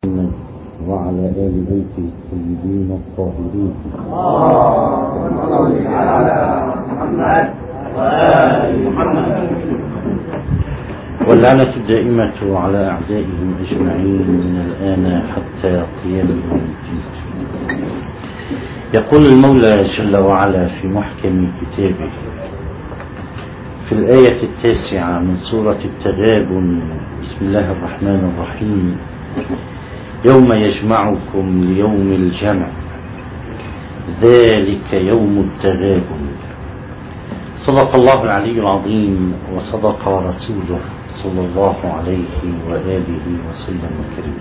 وعلى آل بيته الطيبين الطاهرين. اللهم صل على محمد وآل محمد. واللعنة الدائمة على أعدائهم أجمعين من الآن حتى قيام يوم الدين. يقول المولى جل وعلا في محكم كتابه في الآية 9 من سورة التغابن: بسم الله الرحمن الرحيم، يوم يجمعكم ليوم الجمع ذلك يوم التغابن. صدق الله العلي العظيم وصدق رسوله صلى الله عليه وآله وسلم الكريم.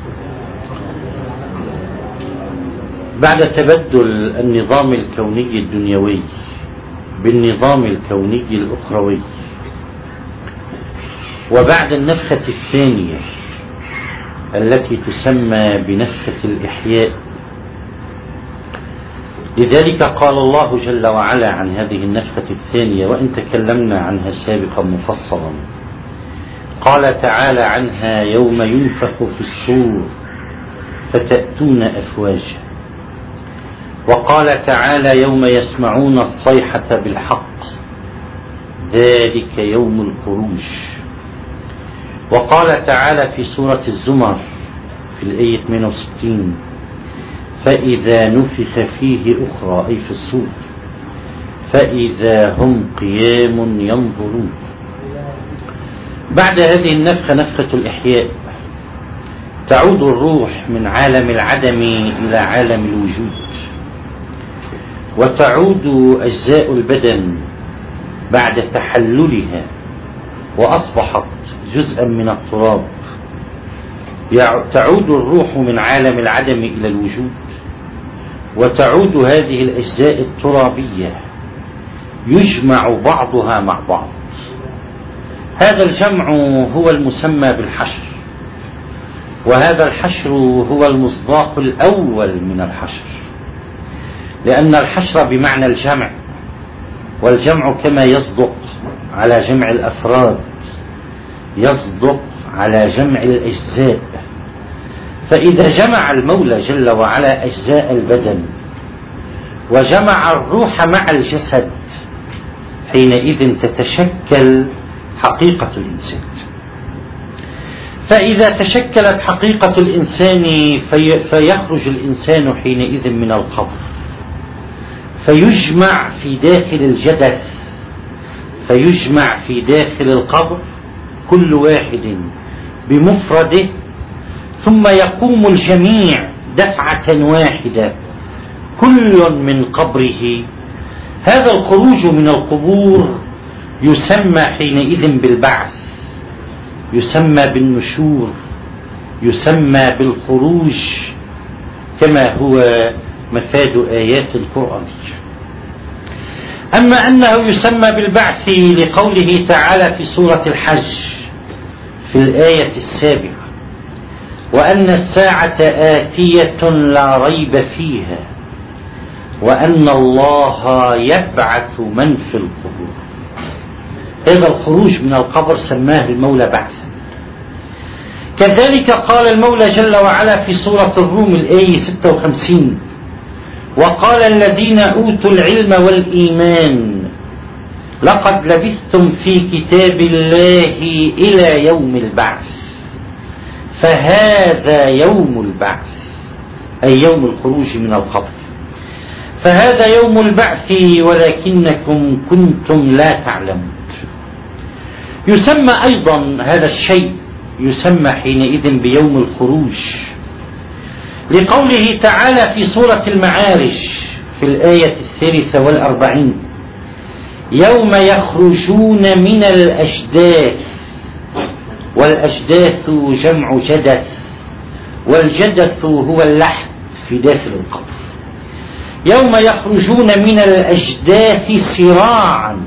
بعد تبدل النظام الكوني الدنيوي بالنظام الكوني الأخروي، وبعد النفخة الثانية التي تسمى بنفخة الإحياء، لذلك قال الله جل وعلا عن هذه النفخة الثانية، وإن تكلمنا عنها سابقا مفصلا، قال تعالى عنها: يوم ينفخ في الصور فتأتون أفواجا. وقال تعالى: يوم يسمعون الصيحة بالحق ذلك يوم الخروج. وقال تعالى في سورة الزمر في الآية 68: فإذا نفخ فيه أخرى، أي في الصور، فإذا هم قيام ينظرون. بعد هذه النفخة نفخة الإحياء، تعود الروح من عالم العدم إلى عالم الوجود، وتعود أجزاء البدن بعد تحللها وأصبحت جزءا من التراب. تعود الروح من عالم العدم إلى الوجود، وتعود هذه الأجزاء الترابية يجمع بعضها مع بعض. هذا الجمع هو المسمى بالحشر، وهذا الحشر هو المصداق الأول من الحشر، لأن الحشر بمعنى الجمع، والجمع كما يصدق على جمع الأفراد يصدق على جمع الأجزاء. فإذا جمع المولى جل وعلا أجزاء البدن وجمع الروح مع الجسد، حينئذ تتشكل حقيقة الإنسان. فإذا تشكلت حقيقة الإنسان فيخرج الإنسان حينئذ من القبر، فيجمع في داخل الجدث، فيجمع في داخل القبر كل واحد بمفرده، ثم يقوم الجميع دفعة واحدة كل من قبره. هذا الخروج من القبور يسمى حينئذ بالبعث، يسمى بالنشور، يسمى بالخروج، كما هو مفاد آيات القرآن. أما أنه يسمى بالبعث لقوله تعالى في سورة الحج في الآية 7: وأن الساعة آتية لا ريب فيها وأن الله يبعث من في القبور. هذا الخروج من القبر سماه المولى بعثا. كذلك قال المولى جل وعلا في سورة الروم الآية 56: وقال الذين أوتوا العلم والإيمان لقد لبثتم في كتاب الله إلى يوم البعث فهذا يوم البعث، أي يوم الخروج من القبر. فهذا يوم البعث ولكنكم كنتم لا تعلمون. يسمى أيضا هذا الشيء يسمى حينئذ بيوم الخروج لقوله تعالى في سورة المعارج في الآية 43: يوم يخرجون من الأجداث، والأجداث جمع جدث، والجدث هو اللحد في داخل القبر. يوم يخرجون من الأجداث سراعا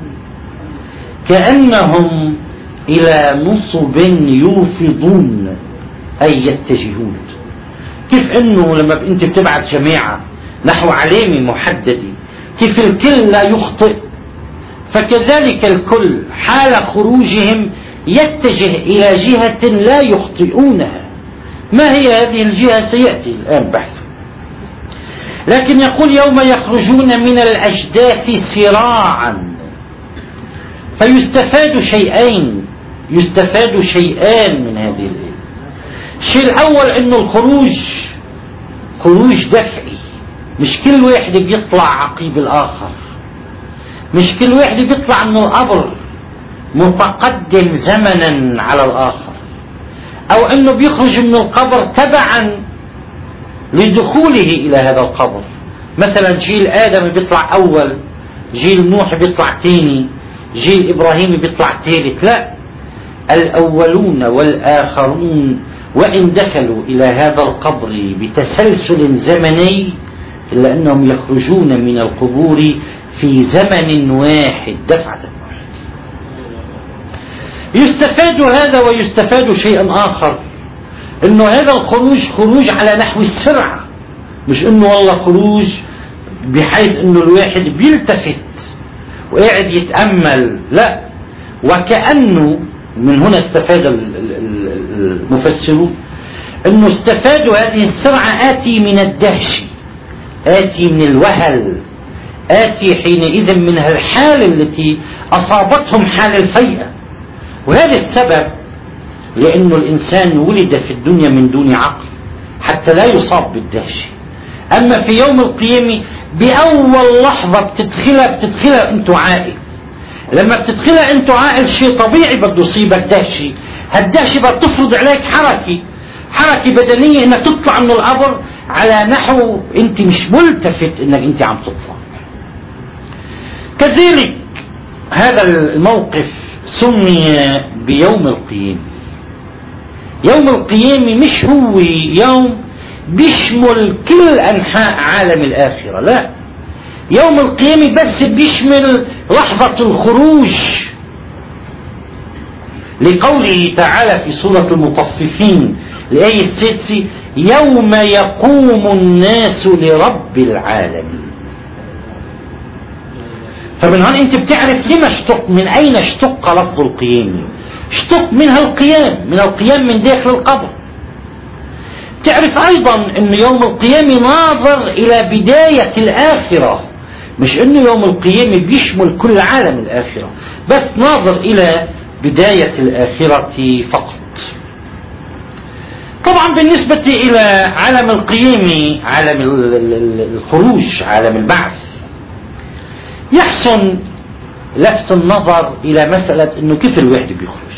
كأنهم إلى نصب يوفضون، أي يتجهون. كيف أنه لما أنت بتبعت جماعة نحو علامة محددة كيف الكل لا يخطئ، فكذلك الكل حال خروجهم يتجه إلى جهة لا يخطئونها، ما هي هذه الجهة سيأتي الآن بحثه. لكن يقول يوم يخرجون من الأجداث سراعا، فيستفاد شيئين، يستفاد شيئان من هذه الآية. الشيء الأول أنه الخروج خروج دفعي، مش كل واحد بيطلع عقيب الآخر، مش كل واحد بيطلع من القبر متقدم زمنا على الآخر، أو أنه بيخرج من القبر تبعا لدخوله إلى هذا القبر. مثلا جيل آدم بيطلع أول، جيل نوح بيطلع ثاني، جيل إبراهيم بيطلع ثالث. لا، الأولون والآخرون وإن دخلوا إلى هذا القبر بتسلسل زمني إلا أنهم يخرجون من القبور في زمن واحد دفعة واحدة. يستفاد هذا ويستفاد شيء آخر، أنه هذا الخروج خروج على نحو السرعة، مش أنه والله خروج بحيث أنه الواحد بيلتفت وقاعد يتأمل، لا، وكأنه من هنا استفاد المفسرون أنه استفادوا هذه السرعة آتي من الدهش، آتي من الوهل، آتي حينئذ من الحالة التي أصابتهم حال الفيئة. وهذا السبب لأن الإنسان ولد في الدنيا من دون عقل حتى لا يصاب بالدهش. أما في يوم القيامة بأول لحظة بتدخلها أنت عاقل. لما بتدخلها أنت عاقل شيء طبيعي بده يصيبك دهشة. هالدهشة بتفرض عليك حركة بدنية انك تطلع من القبر على نحو انت مش ملتفت انك انت عم تطلع. كذلك هذا الموقف سمي بيوم القيامة. يوم القيامة مش هو يوم بيشمل كل أنحاء عالم الآخرة، لا، يوم القيامة بس بيشمل لحظة الخروج، لقوله تعالى في سورة المطففين الآية 6: يوم يقوم الناس لرب العالمين. فمن هون انت بتعرف لما اشتق، من اين اشتق لفظ القيامة. اشتق منها القيام، من القيام من داخل القبر. تعرف ايضا ان يوم القيامة ناظر الى بداية الاخرة، مش انه يوم القيامة بيشمل كل عالم الاخرة، بس ناظر الى بداية الاخرة فقط. طبعا بالنسبة الى عالم القيامة، عالم الخروج، عالم البعث، يحسن لفت النظر الى مسألة انه كيف الواحد بيخرج.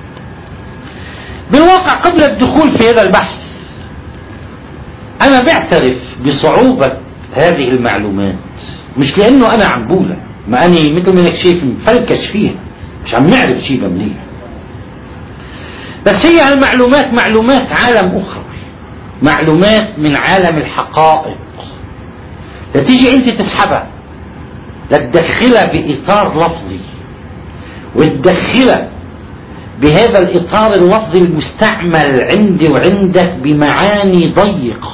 بالواقع قبل الدخول في هذا البحث انا بعترف بصعوبة هذه المعلومات، مش لانه انا عم بقولها، ما اني مثل ما انك شايف مفلكش فيها، مش عم نعرف شيء مليح، بس هي هالمعلومات معلومات عالم اخروي، معلومات من عالم الحقائق، لتيجي انت تسحبها لتدخلها بإطار لفظي وتدخلها بهذا الإطار اللفظي المستعمل عندي وعندك بمعاني ضيقة،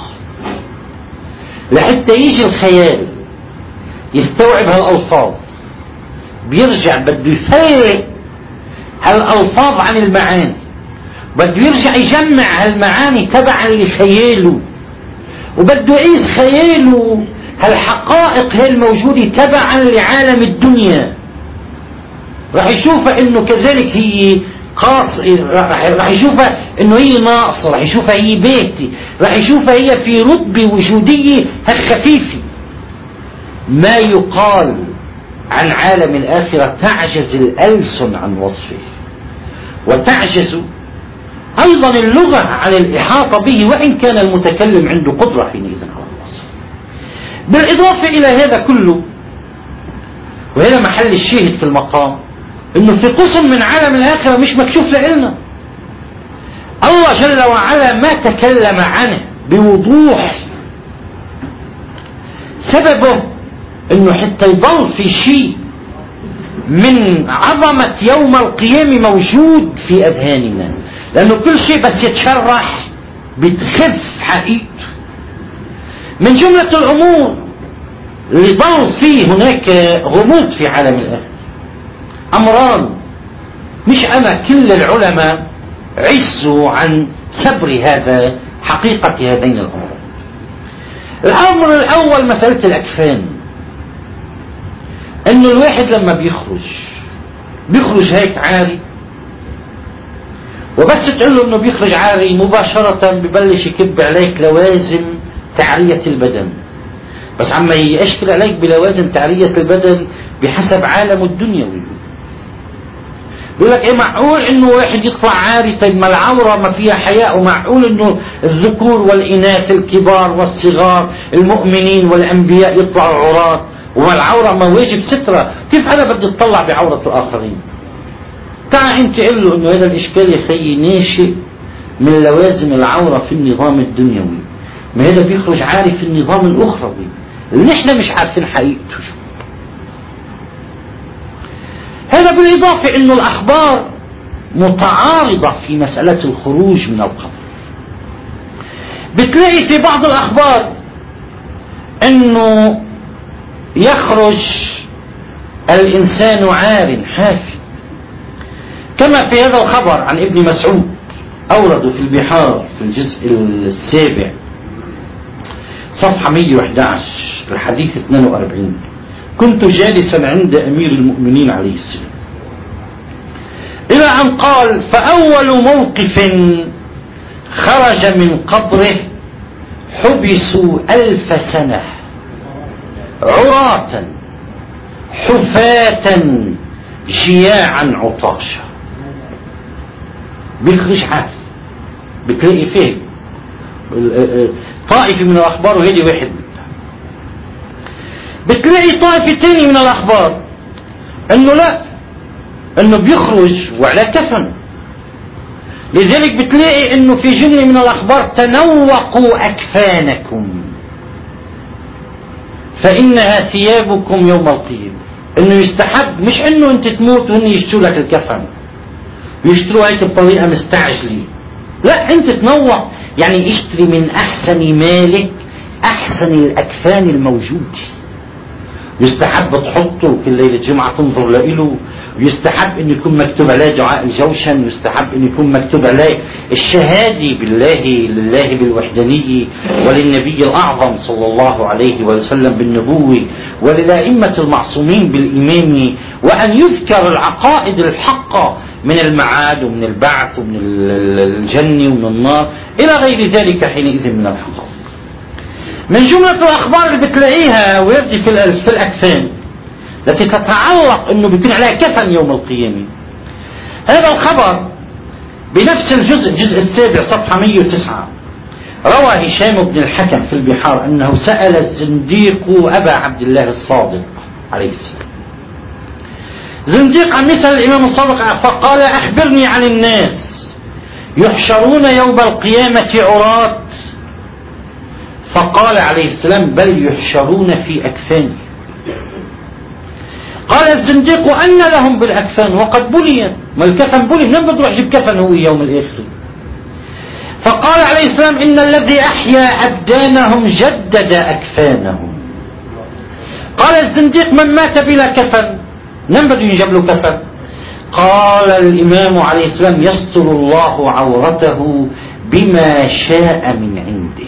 لحتى يجي الخيال يستوعب هالألفاظ، بيرجع بده يفرق هالألفاظ عن المعاني، بده يرجع يجمع هالمعاني تبعا لخياله، وبده يعيد خياله هالحقائق هي الموجودة تبعا لعالم الدنيا. راح يشوفها انه كذلك هي راح يشوفها انه هي ناقصة، راح يشوفها هي بيتي، راح يشوفها هي في رتبة وجودية هالخفيفة. ما يقال عن عالم الآخرة تعجز الألسن عن وصفه، وتعجز أيضا اللغة عن الإحاطة به، وإن كان المتكلم عنده قدرة حينئذ على الوصف. بالإضافة إلى هذا كله، وهذا محل الشاهد في المقام، إنه في قسم من عالم الآخرة مش مكشوف لنا. الله جل وعلا ما تكلم عنه بوضوح، سببه إنه حتى يضل في شيء من عظمة يوم القيامة موجود في أذهاننا، لأنه كل شيء بس يتشرح بتخف حقيقته. من جملة الأمور اللي ضل فيه هناك غموض في عالم الآخرة أمران، مش أنا، كل العلماء عزوا عن سبر هذا حقيقة هذين الأمرين. الأمر الأول مسألة الأكفان، إنه الواحد لما بيخرج هيك عاري، وبس تقول له إنه بيخرج عاري مباشرة ببلش يكب عليك لوازم تعرية البدن. بس عما يشكل عليك بلوازم تعرية البدن بحسب عالم الدنيوي. بيقول لك ايه، معقول انه واحد يطلع عاري؟ طيب ما العورة ما فيها حياء، ومعقول انه الذكور والاناث الكبار والصغار المؤمنين والانبياء يطلعوا عراة، وما العورة ما واجب سترة؟ كيف انا بدي اطلع بعورة الاخرين؟ تعال انت قل له انه هذا الاشكال يا خيي ناشئ من لوازم العورة في النظام الدنيوي، ما هذا بيخرج عاري في النظام الاخروي اللي نحن مش عارفين حقيقته شو. هذا بالإضافة أن الأخبار متعارضة في مسألة الخروج من القبر. بتلاقي في بعض الأخبار أنه يخرج الإنسان عار حافي، كما في هذا الخبر عن ابن مسعود أورده في البحار في الجزء السابع صفحة 111 الحديث 42: كنت جالسا عند أمير المؤمنين عليه السلام، إلى أن قال: فأول موقف خرج من قبره حبسوا 1000 سنة عراة حفاة جياعا عطاشا. بيخرج عاف، بتلاقي فيه طائفة من الأخبار، وهذه واحد منها. بتلاقي طائفة تاني من الأخبار أنه لا، أنه بيخرج وعلى كفن. لذلك بتلاقي أنه في جملة من الأخبار: تنوقوا أكفانكم فإنها ثيابكم يوم القيامة. أنه يستحب، مش أنه أنت تموت وهن يشتروا لك الكفن ويشتروا هيك بطريقة مستعجلة، لا، أنت تنوق، يعني اشتري من أحسن مالك أحسن الأكفان الموجودة. يستحب تحطه كل ليلة جمعة تنظر له، ويستحب أن يكون مكتوب عليه دعاء الجوشن، ويستحب أن يكون مكتوب عليه الشهادة لله بالوحدانية، وللنبي الأعظم صلى الله عليه وسلم بالنبوة، وللأئمة المعصومين بالإمامة، وأن يذكر العقائد الحقة من المعاد ومن البعث ومن الجنة ومن النار إلى غير ذلك حينئذ من الحقائق. من جملة الأخبار اللي بتلاقيها ويردي في الأكفان التي تتعلق أنه بيكون عليها كفن يوم القيامة، هذا الخبر بنفس الجزء السابع صفحة 109 روى هشام بن الحكم في البحار أنه سأل الزنديق أبا عبد الله الصادق عليه السلام. زنديق عم يسأل الإمام الصادق فقال: أخبرني عن الناس يحشرون يوم القيامة عراة. فقال عليه السلام: بل يحشرون في أكفانهم. قال الزنديق: أن لهم بالأكفان وقد بليت؟ ما الكفن بلي، من بده يجيب كفن هو يوم الآخر؟ فقال عليه السلام: إن الذي أحيا أبدانهم جدد أكفانهم. قال الزنديق: من مات بلا كفن من بده يجيب له كفن؟ قال الإمام عليه السلام: يستر الله عورته بما شاء من عنده.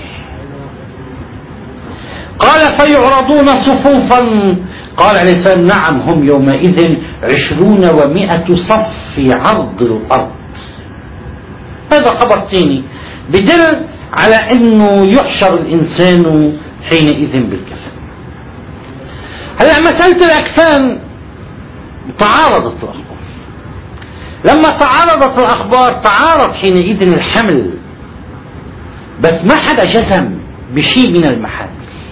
قال: فيعرضون صفوفا؟ قال عليه السلام: نعم، هم يومئذ 20 و100 صف في عرض الأرض. هذا خبر ثاني بدل على أنه يحشر الإنسان حينئذ بالكفن. هلأ مسألة الأكفان تعارضت الأخبار. لما تعارضت الأخبار تعارض حينئذ الحمل، بس ما حدا جزم بشيء من المحامل.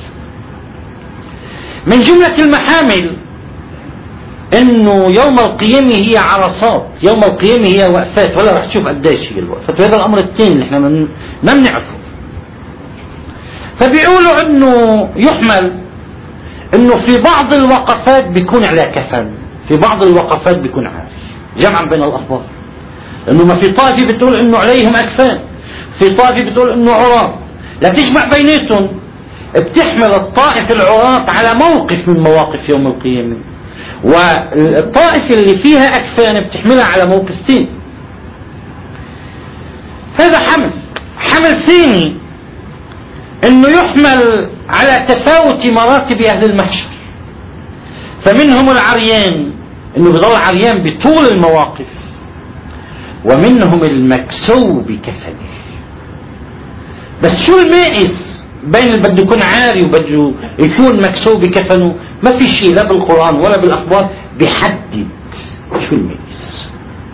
من جملة المحامل انه يوم القيامة هي عرصات، يوم القيامة هي وقفات، ولا رح تشوف قديش هي الوقفات، وهذا الامر الثاني اللي احنا ما بنعرفه. فبيقولوا انه يحمل انه في بعض الوقفات بيكون على كفن، في بعض الوقفات بيكون عارف، جمعا بين الاخبار. انه ما في طائفة بتقول انه عليهم اكفان، في طائفة بتقول انه عراة، لا تجمع بيناتهم. بتحمل الطائفة العراة على موقف من مواقف يوم القيامة، والطائفة اللي فيها أكفان بتحملها على موقف ثاني. هذا حمل ثاني انه يحمل على تفاوت مراتب اهل المحشر، فمنهم العريان انه بيضل عريان بطول المواقف، ومنهم المكسو بكفنه. بس شو المائز بين اللي بده يكون عاري وبده يكون مكسو بكفنه؟ ما في شيء لا بالقرآن ولا بالأخبار بيحدد شو المائز.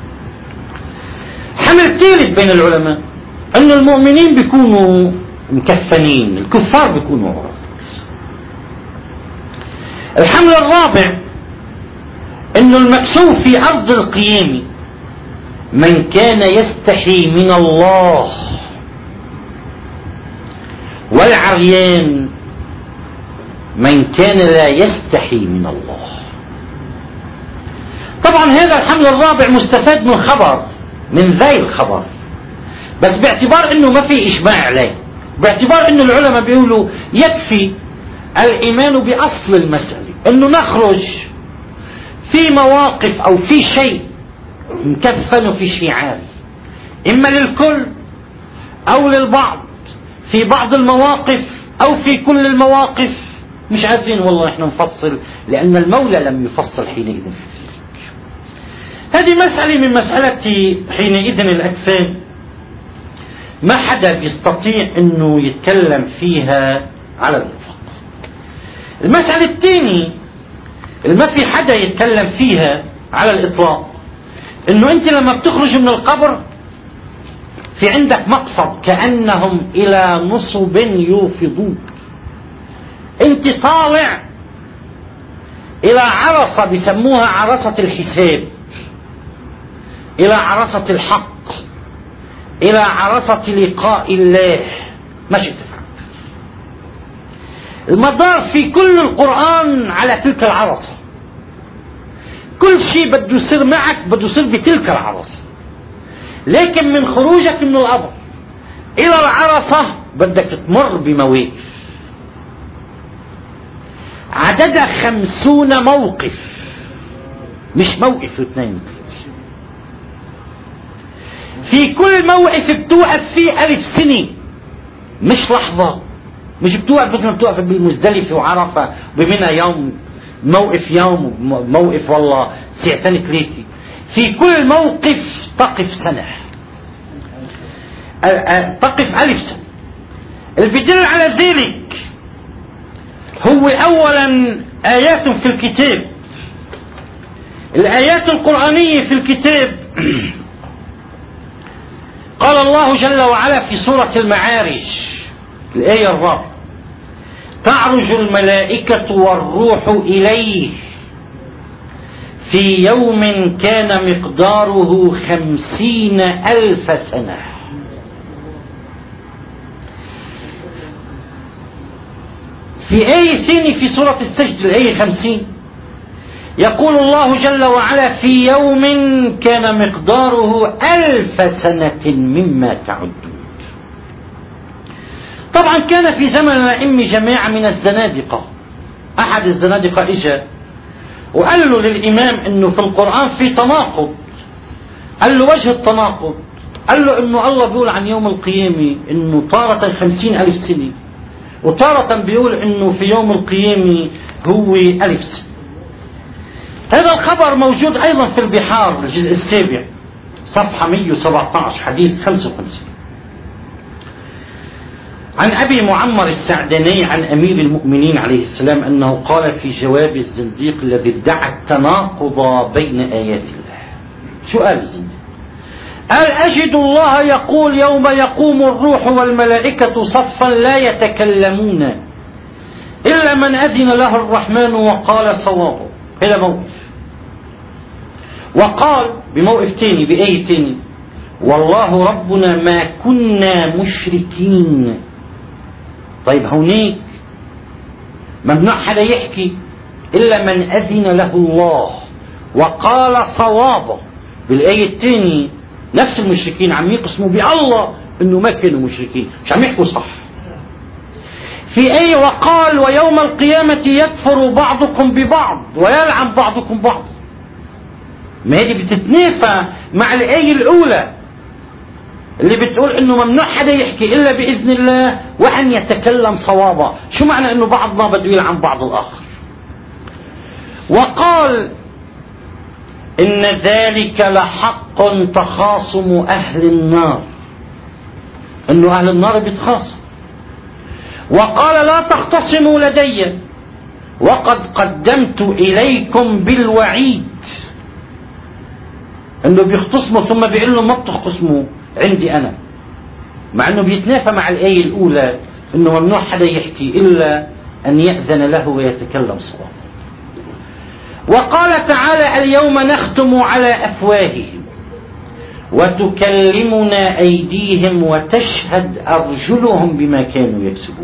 حمل ثالث بين العلماء انه المؤمنين بيكونوا مكفنين، الكفار بيكونوا عراة. الحمل الرابع انه المكسو في ارض القيامة من كان يستحي من الله، والعريان من كان لا يستحي من الله. طبعا هذا الحمل الرابع مستفاد من خبر، من ذي الخبر، بس باعتبار انه ما في اشباع عليه، باعتبار انه العلماء بيقولوا يكفي الايمان باصل المسألة، انه نخرج في مواقف او في شيء مكفن وفي شيء عاري، اما للكل او للبعض، في بعض المواقف او في كل المواقف. مش عايزين والله احنا نفصل، لان المولى لم يفصل حينئذ في ذلك. هذه مسألة من مسألة حينئذ الاجسام، ما حدا بيستطيع انه يتكلم فيها على الاطلاق. المسألة الثانية اللي ما في حدا يتكلم فيها على الاطلاق، انه انت لما بتخرج من القبر في عندك مقصد، كأنهم الى نصب يوفضوك. انت طالع الى عرصة بيسموها عرصة الحساب، الى عرصة الحق، الى عرصة لقاء الله. ماشي تفهم المدار في كل القرآن على تلك العرصة، كل شيء بده يصير معك بده يصير بتلك العرصة. لكن من خروجك من القبر الى العرصة بدك تمر بمواقف عددها 50 موقف، مش موقف واثنين. في كل موقف بتوقف فيه 1000 سنة، مش لحظة. مش بتوقف مثل ما بتوقف بالمزدلفة وعرفة بمنى يوم، موقف يوم، موقف والله ساعتين ثلاثة. في كل موقف تقف سنة، تقف 1000 سنة. اللي بيدل على ذلك هو أولا آيات في الكتاب، الآيات القرآنية في الكتاب. قال الله جل وعلا في سورة المعارج الآية الرابعة: تعرج الملائكة والروح إليه في يوم كان مقداره 50,000 سنة. في آية ثانية في سورة السجد الآية 50 يقول الله جل وعلا: في يوم كان مقداره 1000 سنة مما تعدون. طبعا كان في زمن الأئمة جماعة من الزنادقة. أحد الزنادقة إجا وقال له للإمام إنه في القرآن في تناقض. قال له: وجه التناقض؟ قال له: إنه الله بيقول عن يوم القيامة إنه تارة 50,000 سنة، وتارة بيقول إنه في يوم القيامة هو 1000 سنة. هذا الخبر موجود أيضا في البحار الجزء 7 صفحة 117 حديث 55 عن أبي معمر السعداني عن أمير المؤمنين عليه السلام أنه قال في جواب الزنديق الذي ادعى التناقض بين آيات الله. شو قال الزنديق؟ قال: أجد الله يقول: يوم يقوم الروح والملائكة صفا لا يتكلمون إلا من أذن له الرحمن وقال صوابه. هذا موقف. وقال بموقف تاني بآية تاني: والله ربنا ما كنا مشركين. طيب هونيك ممنوع حدا يحكي إلا من أذن له الله وقال صوابه. بالآية الثانية نفس المشركين عم يقسموا بالله إنه ما كانوا مشركين، مش عم يحكوا صح. في آية: وقال: ويوم القيامة يكفر بعضكم ببعض ويلعن بعضكم بعض. ما هذه بتتنافى مع الآية الأولى اللي بتقول انه ممنوع حدا يحكي الا باذن الله وان يتكلم صوابا. شو معنى انه بعضنا بده يلعن بعض الاخر؟ وقال ان ذلك لحق تخاصم اهل النار، انه اهل النار بيتخاصم. وقال لا تختصموا لدي وقد قدمت اليكم بالوعيد، انه بيختصموا ثم بيقول لهم ما بتختصموا عندي انا، مع انه بيتنافى مع الايه الاولى انه ممنوع حدا يحكي الا ان يأذن له ويتكلم صوابا. وقال تعالى اليوم نختم على افواههم وتكلمنا ايديهم وتشهد ارجلهم بما كانوا يكسبون.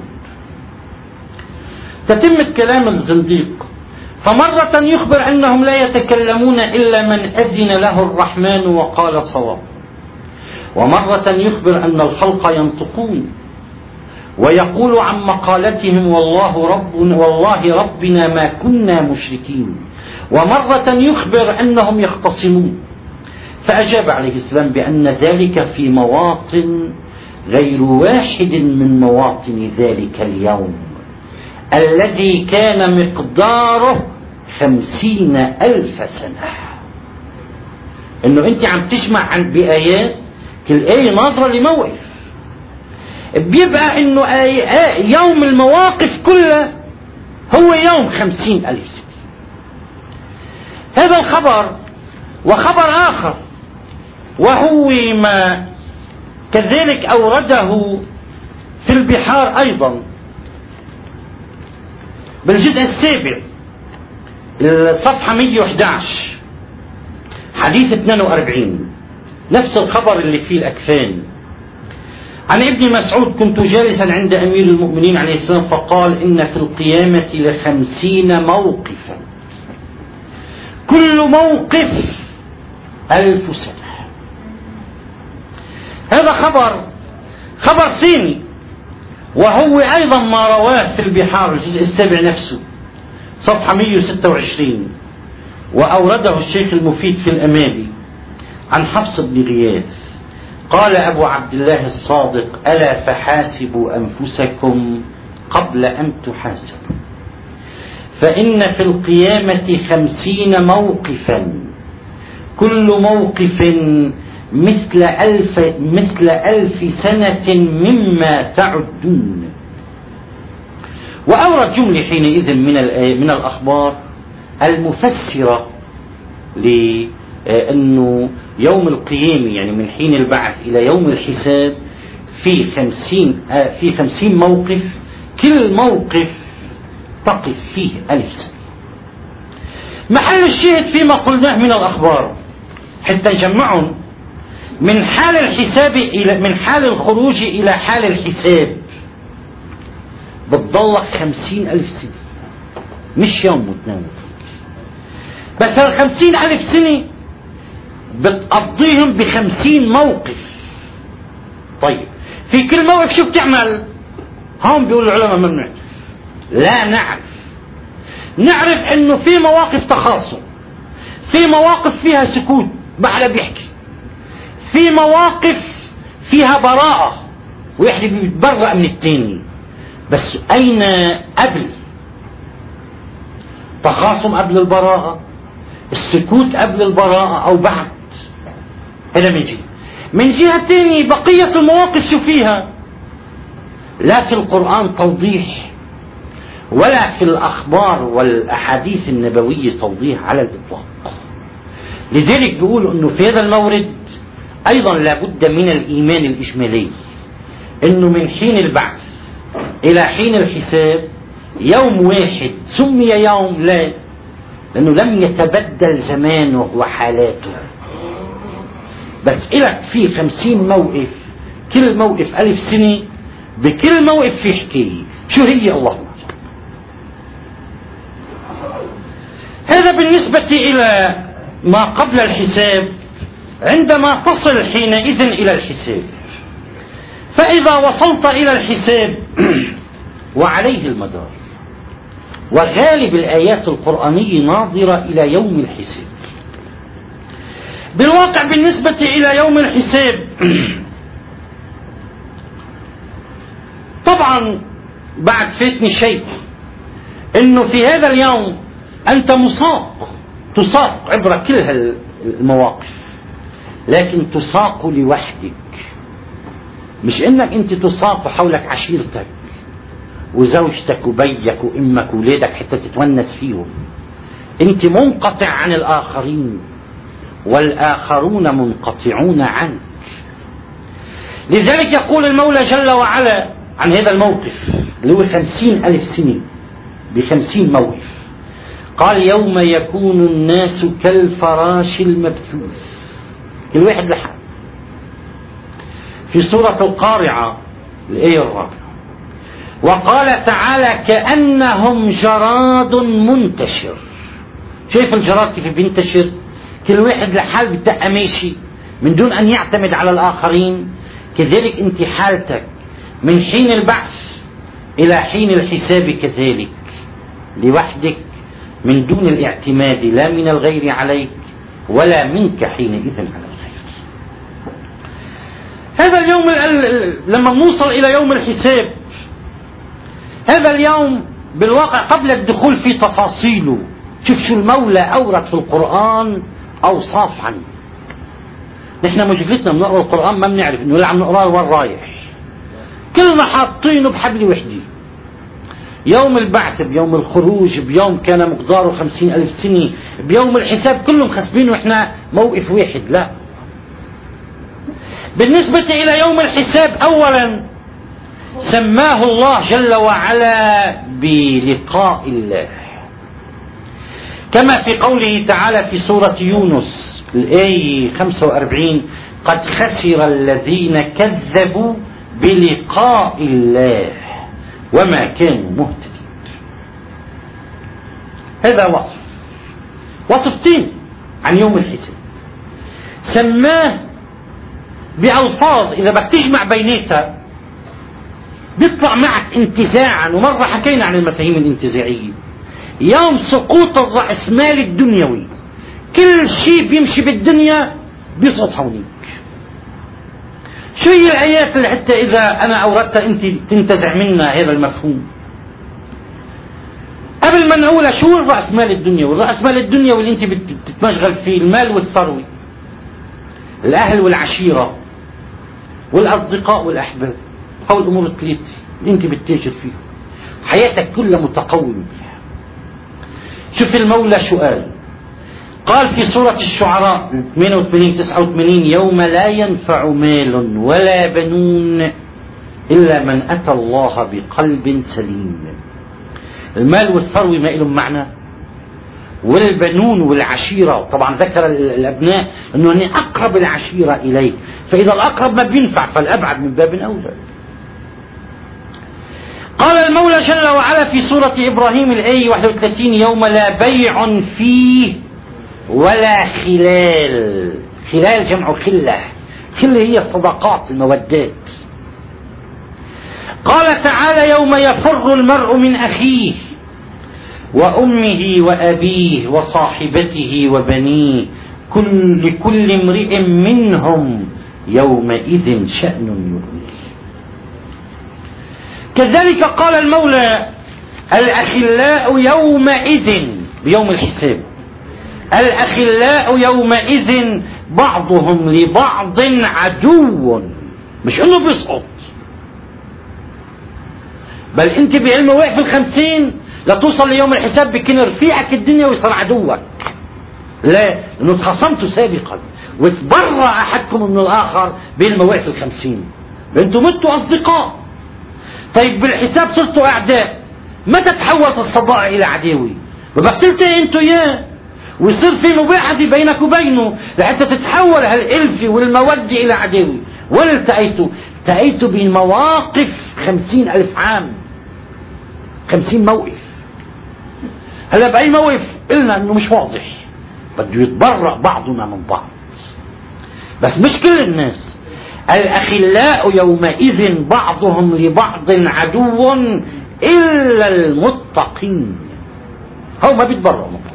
تتمة كلام الزنديق، فمرة يخبر أنهم لا يتكلمون إلا من أذن له الرحمن وقال صواب، ومرة يخبر أن الخلق ينطقون ويقول عن مقالتهم والله ربنا ما كنا مشركين، ومرة يخبر أنهم يختصمون. فأجاب عليه السلام بأن ذلك في مواطن غير واحد من مواطن ذلك اليوم الذي كان مقداره 50,000 سنة. انه انت عم تجمع بآيات، كل آية ناظرة لموقف، بيبقى انه يوم المواقف كلها هو يوم 50,000 سنة. هذا الخبر. وخبر آخر وهو ما كذلك أورده في البحار أيضا بالجزء السابع الصفحة 111 حديث 42، نفس الخبر اللي فيه الأكفان. عن ابن مسعود كنت جالسا عند أمير المؤمنين عليه السلام فقال إن في القيامة 50 موقفا كل موقف 1000 سنة. هذا خبر صيني، وهو أيضا ما رواه في البحار الجزء السابع نفسه صفحة 126، وأورده الشيخ المفيد في الأمالي عن حفص بن غياث قال أبو عبد الله الصادق ألا فحاسبوا أنفسكم قبل أن تحاسبوا، فإن في القيامة 50 موقفا كل موقف مثل 1000 سنة مما تعدون. وأورد جملة حينئذ من الأخبار المفسرة لأنه يوم القيامة يعني من حين البعث إلى يوم الحساب في 50 موقف، كل موقف تقف فيه 1000 سنة. محل الشاهد فيما قلناه من الأخبار حتى نجمعهم من حال الخروج إلى حال الحساب بتضلك 50,000 سنة، مش يوم وتنام. بس 50,000 سنة بتقضيهم ب50 موقف. طيب في كل موقف شو بتعمل؟ هون بيقول العلماء ما بنعرف. لا نعرف انه في مواقف تخاصم، في مواقف فيها سكوت بحدا بيحكي، في مواقف فيها براءة ويحد بيتبرأ من التاني. بس أين قبل؟ تخاصم قبل البراءة، السكوت قبل البراءة أو بعد؟ هذا من جهة تانية بقية المواقف شو فيها؟ لا في القرآن توضيح ولا في الأخبار والأحاديث النبوية توضيح على الإطلاق. لذلك بيقولوا أنه في هذا المورد أيضا لابد من الإيمان الإجمالي، أنه من حين البعث إلى حين الحساب يوم واحد. سمي يوم لا لأنه لم يتبدل زمانه وحالاته، بس إلك في 50 موقف، كل موقف 1000 سنة، بكل موقف في حكاية. شو هي؟ الله. هذا بالنسبة إلى ما قبل الحساب. عندما تصل حينئذ إلى الحساب، فإذا وصلت إلى الحساب وعليه المدار، وغالب الآيات القرآنية ناظرة إلى يوم الحساب. بالواقع بالنسبة إلى يوم الحساب طبعا بعد فاتني شيء، انه في هذا اليوم انت تساق عبر كل المواقف، لكن تساق لوحدك. مش انك انت تساق حولك عشيرتك وزوجتك وبيك وامك وولادك حتى تتونس فيهم. انت منقطع عن الاخرين والاخرون منقطعون عنك. لذلك يقول المولى جل وعلا عن هذا الموقف اللي هو 50,000 سنة ب50 موقف، قال يوم يكون الناس كالفراش المبثوث، كل واحد لحال. في سورة القارعة الآية 4، وقال تعالى كأنهم جراد منتشر. شايف الجراد كيف بينتشر؟ كل واحد لحال بتبقى ماشي من دون أن يعتمد على الآخرين. كذلك انت حالتك من حين البعث إلى حين الحساب كذلك لوحدك من دون الاعتماد لا من الغير عليك ولا منك حينئذ على الغير. هذا اليوم لما نوصل إلى يوم الحساب، هذا اليوم بالواقع قبل الدخول في تفاصيله، شوف شو المولى أورد في القرآن أوصاف عنه. نحن مشكلتنا بنقرأ القرآن ما بنعرف إنه اللي عم نقراه وين رايح، كلنا حاطينه بحبل وحدي. يوم البعث، بيوم الخروج، بيوم كان مقداره 50,000 سنة، بيوم الحساب، كلهم خسبين وإحنا موقف واحد. لا، بالنسبة إلى يوم الحساب أولا سماه الله جل وعلا بلقاء الله، كما في قوله تعالى في سورة يونس الآية 45 قد خسر الذين كذبوا بلقاء الله وما كانوا مهتدين. هذا وصفتين عن يوم الحساب، سماه بألفاظ إذا بدك تجمع بيناتها بيطلع معك انتزاعا. ومرة حكينا عن المفاهيم الانتزاعية. يوم سقوط الرأسمال الدنيوي، كل شيء بيمشي بالدنيا بيسقط هونيك. شو هي الآيات اللي حتى إذا أنا أوردتها أنت تنتزع منها هذا المفهوم؟ قبل ما نقول شو الرأسمال الدنيوي؟ الرأسمال الدنيوي اللي أنت بتتمشغل فيه المال والثروة، الأهل والعشيرة والأصدقاء والأحباب، هول الأمور الثلاثة اللي أنت بتتاجر فيها، حياتك كلها متقومة فيها. شوف المولى شو قال في سورة الشعراء 88-89 يوم لا ينفع مال ولا بنون إلا من أتى الله بقلب سليم. المال والثروة ما لهم معنى، والبنون والعشيرة، طبعا ذكر الأبناء أنه هن أقرب العشيرة إليه، فإذا الأقرب ما بينفع فالأبعد من باب أولى. قال المولى جل وعلا في سورة إبراهيم الآية 31 يوم لا بيع فيه ولا خلال. خلال جمع خلة، خلة هي الصداقات المودات. قال تعالى يوم يفر المرء من أخيه وأمه وأبيه وصاحبته وبنيه لكل امرئ منهم يومئذ شأن يغنيه. كذلك قال المولى الأخلاء يومئذ بيوم الحساب، الأخلاء يومئذ بعضهم لبعض عدو، مش انه بيسقط، بل انت بعلم واقف 50 لتوصل ليوم الحساب بكن رفيعك الدنيا ويصير عدوك. لا، لانه تخاصمتوا سابقا وتبرأ احدكم من الاخر بالمواقف 50، انتم متوا اصدقاء. طيب بالحساب صرتوا اعداء، متى تحولت الصداقة الى عداوة؟ وبس تلتقي انتوا اياه ويصير في مباحثة بينك وبينه لحتى تتحول هالألفة والمودة إلى عداوة. ولا التقيتوا بمواقف 50,000 عام، 50 موقف. هلا بأي موقف قلنا إنه مش واضح، بده يتبرأ بعضنا من بعض، بس مش كل الناس. الأخلاء يومئذ بعضهم لبعض عدو إلا المتقين، هو ما بيتبرأوا من بعض.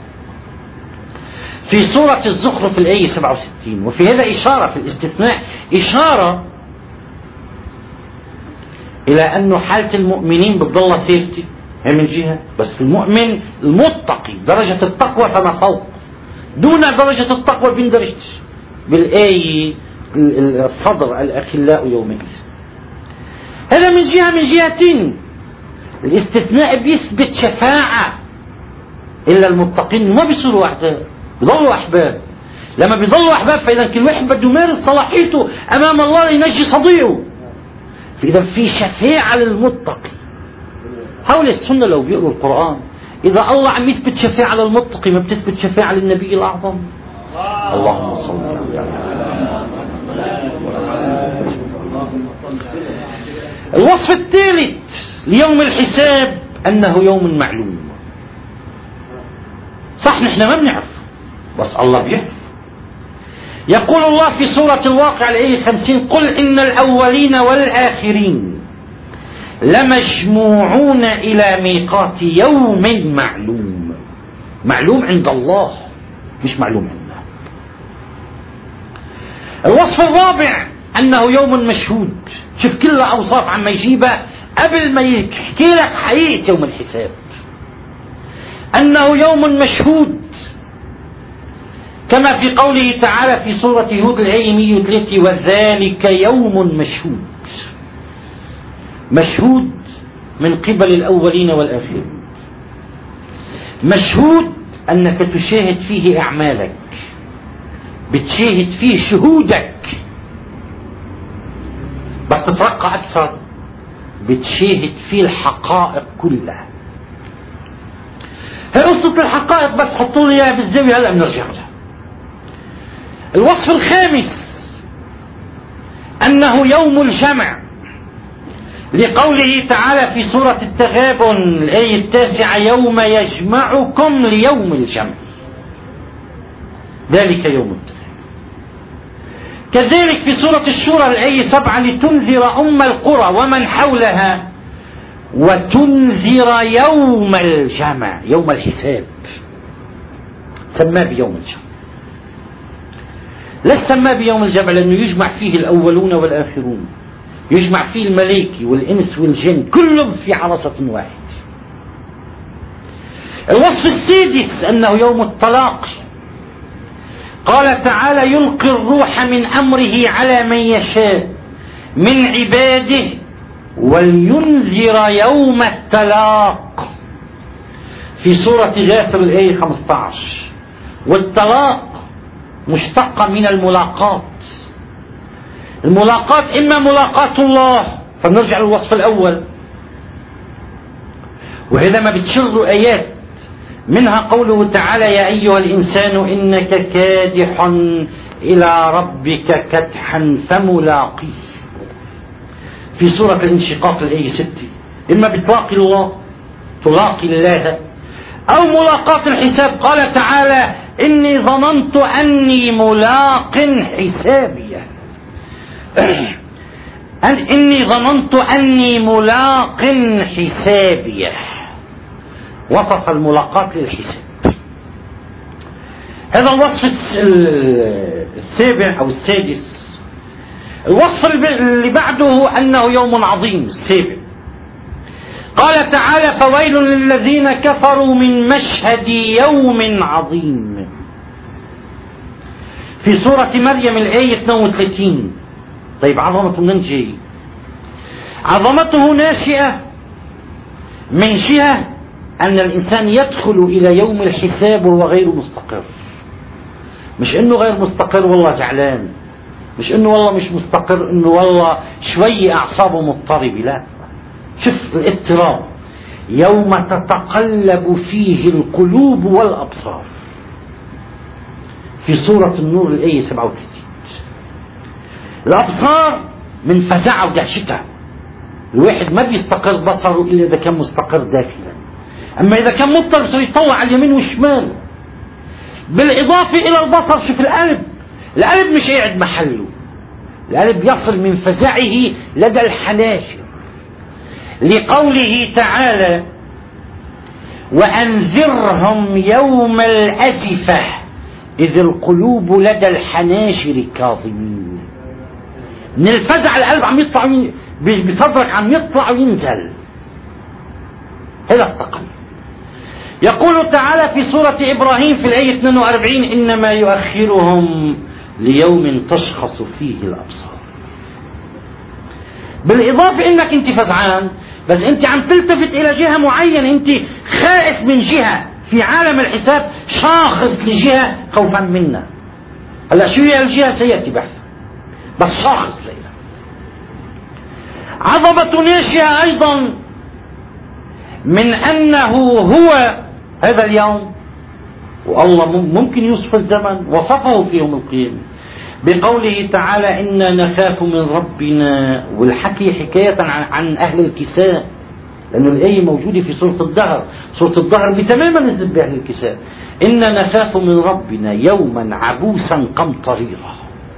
في سورة الزخرف الآية 67. وفي هذا إشارة في الاستثناء، إشارة إلى أنه حالة المؤمنين بتضل ثابتة، هي من جهة. بس المؤمن المتقي درجة التقوى فما فوق، دون درجة التقوى بيندرج بالآية الصدر الأخلاء يومئذ. هذا من جهة. من جهتين الاستثناء بيثبت شفاعة إلا المتقين ما بيصيروا وحده، بيضلوا أحباب. لما بيضلوا أحباب فإذا كل واحد بده يمارس صلاحيته أمام الله لينجي صديقه، فإذا في شفاعة للمتقي. حول السنة لو بيقروا القرآن إذا الله عم يثبت شفاعة للمتقي ما بتثبت شفاعة للنبي الأعظم. اللهم صل على. الوصف الثالث ليوم الحساب أنه يوم معلوم. صح نحن ما بنعرف بس الله بيعرف. يقول الله في سورة الواقع الآية 50: قل إن الأولين والآخرين لمجموعون إلى ميقات يوم معلوم. معلوم عند الله مش معلوم عندنا. الوصف الرابع أنه يوم مشهود. شوف كل أوصاف عما يجيبها قبل ما يحكي لك حقيقة يوم الحساب. أنه يوم مشهود كما في قوله تعالى في سورة هود الآية 103: وذلك يوم مشهود. مشهود من قبل الأولين والآخرين. مشهود أنك تشاهد فيه أعمالك، بتشاهد فيه شهودك. بس تترقى أكثر بتشاهد فيه الحقائق كلها. هي قصة الحقائق بس حطوا لي اياها بالزاوية هلا بنرجع لها. الوصف الخامس أنه يوم الجمع لقوله تعالى في سورة التغابن الآية 9: يوم يجمعكم ليوم الجمع. ذلك يوم الدين. كذلك في سورة الشورى الآية 7: لتنذر أم القرى ومن حولها وتنذر يوم الجمع، يوم الحساب. سماه بيوم الجمع. لا سماه بيوم الجمع لأنه يجمع فيه الأولون والآخرون، يجمع فيه الملائكة والإنس والجن كلهم في عرصة واحد. الوصف السادس أنه يوم الطلاق. قال تعالى: يلقي الروح من أمره على من يشاء من عباده ولينذر يوم التلاق في سورة غافر الآية 15. والطلاق مشتقة من الملاقات. الملاقات إما ملاقاة الله، فنرجع للوصف الأول، وهذا ما بتشر آيات منها قوله تعالى: يا أيها الإنسان إنك كادح إلى ربك كدحا فملاقيه في سورة الانشقاق الآية 6. إما بتلاقي الله تلاقي الله أو ملاقاة الحساب. قال تعالى: إني ظننت أني ملاق حسابي. إني ظننت أني ملاق حسابي. وصف الملاقاة للحساب. هذا الوصف السابع أو السادس. الوصف اللي بعده أنه يوم عظيم السابع. قال تعالى: فويل للذين كفروا من مشهد يوم عظيم في سورة مريم الآية 32. طيب عظمته من جاي؟ عظمته ناشئة من جهة أن الإنسان يدخل إلى يوم الحساب وهو غير مستقر. مش إنه غير مستقر والله زعلان، مش إنه والله مش مستقر، إنه والله شوي أعصابه مضطربة، لا. شوف الاضطراب: يوم تتقلب فيه القلوب والأبصار في سورة النور الآية 37. الأبصار من فزعة ودهشتها. الواحد ما بيستقر بصره إلا إذا كان مستقر داخلا، أما إذا كان مضطرب بصير يطلع على اليمين والشمال. بالإضافة إلى البصر شوف القلب مش قاعد محله. القلب يصل من فزعه لدى الحناجر لقوله تعالى: وأنذرهم يوم الأزفة إذ القلوب لدى الحناجر كاظمين. من الفزع القلب عم يطلع بصدرك عم يطلع وينزل. هذا التقلب. يقول تعالى في سورة إبراهيم في الآية 42: إنما يؤخرهم ليوم تشخص فيه الأبصار. بالإضافة إنك أنت فزعان، بس أنت عم تلتفت إلى جهة معينة، أنت خائف من جهة في عالم الحساب، شاخص لجهة خوفا منا. هلا شو هي الجهة سيأتي بحث، بس شاخص لها. عظمة ناشئة أيضا من أنه هو هذا اليوم، والله ممكن يوصف الزمن، وصفه في يوم القيامة بقوله تعالى: إنا نخاف من ربنا. والحكي حكاية عن أهل الكساء، لأن الآية موجودة في سورة الدهر. سورة الدهر بتماما نزلت بأهل الكساء: إنا نخاف من ربنا يوما عبوسا قمطريرا.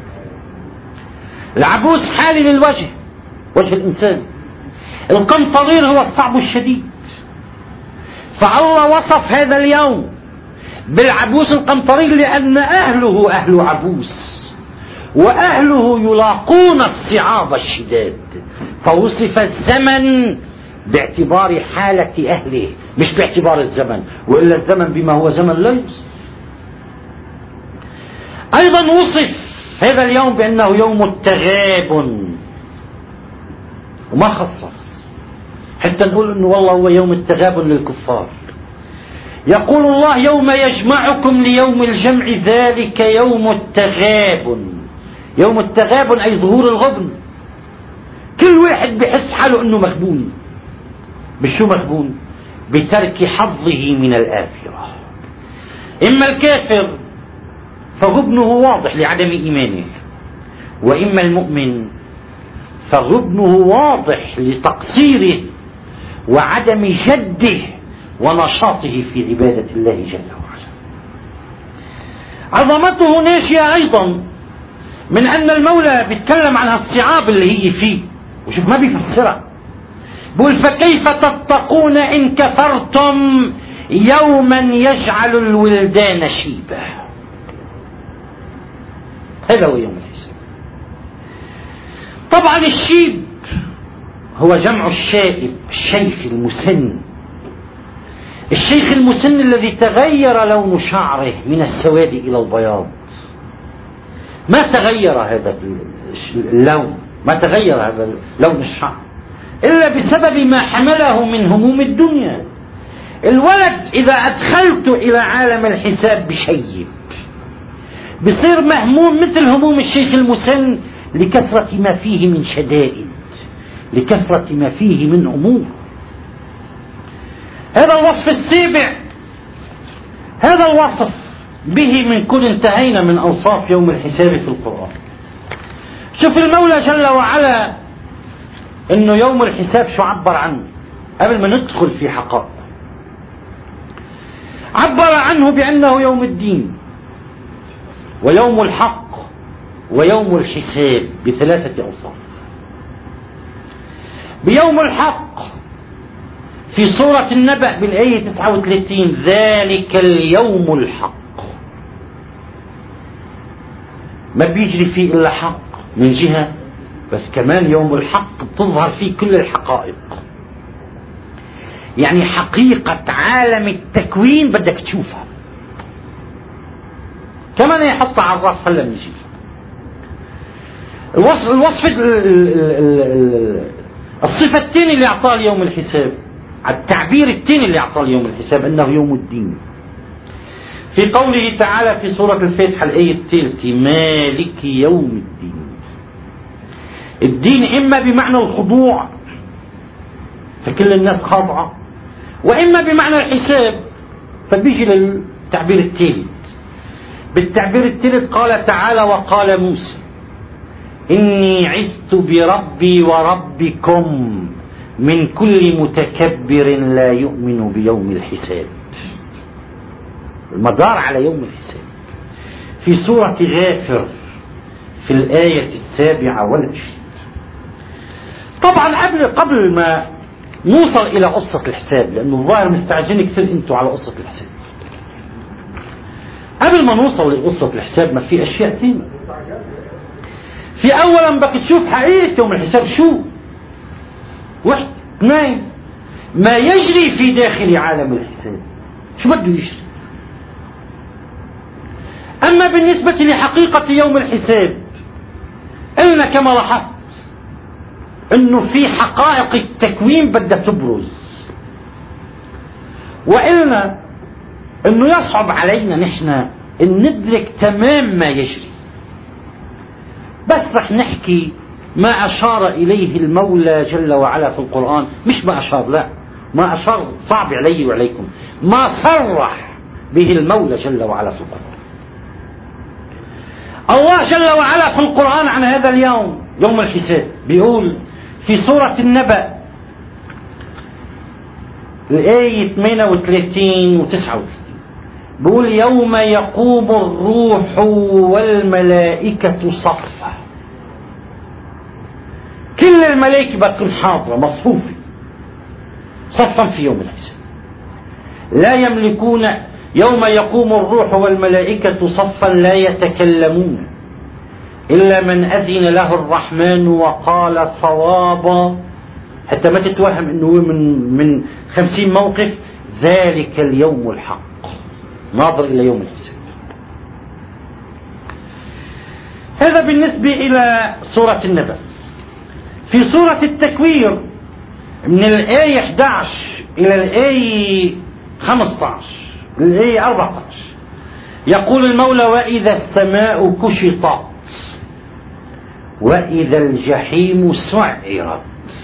العبوس حالي للوجه، وجه الإنسان. القمطرير هو الصعب الشديد. فالله وصف هذا اليوم بالعبوس القمطرير لأن أهله أهل عبوس، وأهله يلاقون الصعاب الشداد، فوصف الزمن باعتبار حالة أهله مش باعتبار الزمن، وإلا الزمن بما هو زمن لا يوصف. أيضا وصف هذا اليوم بأنه يوم التغابن، وما خصص حتى نقول أنه والله هو يوم التغابن للكفار. يقول الله: يوم يجمعكم ليوم الجمع ذلك يوم التغابن. يوم التغابن أي ظهور الغبن. كل واحد بحس حاله أنه مغبون. بشو مغبون؟ بترك حظه من الآخرة. إما الكافر فغبنه واضح لعدم إيمانه، وإما المؤمن فغبنه واضح لتقصيره وعدم جده ونشاطه في عبادة الله جل وعلا. عظمته ناشئة أيضا من أن المولى بيتكلم عن الصعاب اللي هي فيه، وشوف ما بيفسرها، بقول: فكيف تتقون إن كفرتم يوما يجعل الولدان شيبا. هذا هو يوم الحساب. طبعا الشيب هو جمع الشائب، الشيخ المسن. الشيخ المسن الذي تغير لون شعره من السواد إلى البياض. ما تغير هذا اللون، ما تغير هذا لون الشعر إلا بسبب ما حمله من هموم الدنيا. الولد إذا أدخلته إلى عالم الحساب بشيب، بصير مهموم مثل هموم الشيخ المسن لكثرة ما فيه من شدائد، لكثرة ما فيه من أمور. هذا الوصف السابع، هذا الوصف به بنكون انتهينا من أوصاف يوم الحساب في القرآن. شوف المولى جل وعلا إنه يوم الحساب شو عبر عنه قبل ما ندخل في حقائق. عبر عنه بأنه يوم الدين ويوم الحق ويوم الحساب بثلاثة أوصاف. بيوم الحق في سورة النبأ بالآية 39: ذلك اليوم الحق. ما بيجري فيه إلا حق من جهة، بس كمان يوم الحق بتظهر فيه كل الحقائق. يعني حقيقة عالم التكوين بدك تشوفها، كمان يحطها على الرأس هلا بنجيب. الوصف الصفة الثانية اللي أعطاه يوم الحساب، التعبير الثاني اللي أعطاه يوم الحساب أنه يوم الدين، في قوله تعالى في سورة الفاتحة الآية 3: مالك يوم الدين. الدين إما بمعنى الخضوع فكل الناس خاضعة، وإما بمعنى الحساب، فبيجي للتعبير الثالث. بالتعبير الثالث قال تعالى: وقال موسى إني عزت بربي وربكم من كل متكبر لا يؤمن بيوم الحساب. المدار على يوم الحساب في سورة غافر في الآية 27. طبعا قبل ما نوصل إلى قصة الحساب، لأنه الظاهر مستعجلين كثير أنتوا على قصة الحساب، قبل ما نوصل لقصة الحساب ما في أشياء ثانية. في أولا بدك تشوف حقيقة يوم الحساب شو. واحد. اثنين، ما يجري في داخل عالم الحساب شو بده يجري. أما بالنسبة لحقيقة يوم الحساب، قلنا كما لاحظت أنه في حقائق التكوين بدها تبرز، وقلنا أنه يصعب علينا نحن أن ندرك تمام ما يجري، بس رح نحكي ما أشار إليه المولى جل وعلا في القرآن. مش ما أشار، لا، ما أشار صعب علي وعليكم، ما صرح به المولى جل وعلا في القرآن. الله جل وعلا في القرآن عن هذا اليوم، يوم الحساب، بيقول في سورة النبأ الآية 38 و 39، بيقول يوم يقوم الروح والملائكة صفا. كل الملائكة بتكون حاضرة مصفوفة صفا في يوم الحساب. لا يملكون، يوم يقوم الروح والملائكة صفا لا يتكلمون إلا من أذن له الرحمن وقال صوابا. حتى ما تتوهم أنه من 50 موقف. ذلك اليوم الحق، ناظر إلى يوم الحساب. هذا بالنسبة إلى سورة النبأ. في سورة التكوير من الآية 11 إلى الآية 15 الآية 14 يقول المولى وإذا السماء كشطت وإذا الجحيم سعرت.